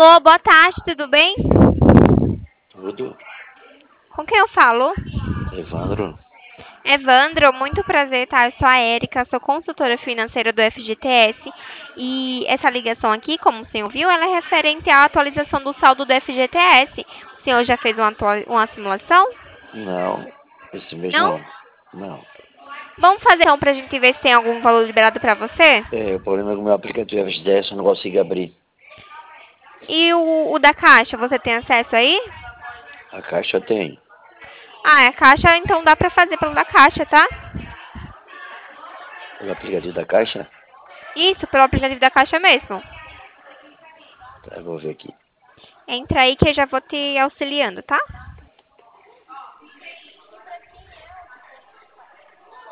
Alô, boa tarde, tudo bem? Tudo. Com quem eu falo? Evandro? Evandro, muito prazer, tá? Eu sou a Érica, sou consultora financeira do FGTS e essa ligação aqui, como o senhor viu, ela é referente à atualização do saldo do FGTS. O senhor já fez uma simulação? Não, esse mês Não? não. Não. Vamos fazer então pra gente ver se tem algum valor liberado pra você? O problema é que o meu aplicativo FGTS eu não consigo abrir. E o da Caixa, você tem acesso aí? A caixa tem. Ah, é a Caixa, então dá pra fazer pelo da Caixa, tá? Pelo aplicativo da caixa? Isso, pelo aplicativo da Caixa mesmo. Tá, eu vou ver aqui. Entra aí que eu já vou te auxiliando, tá?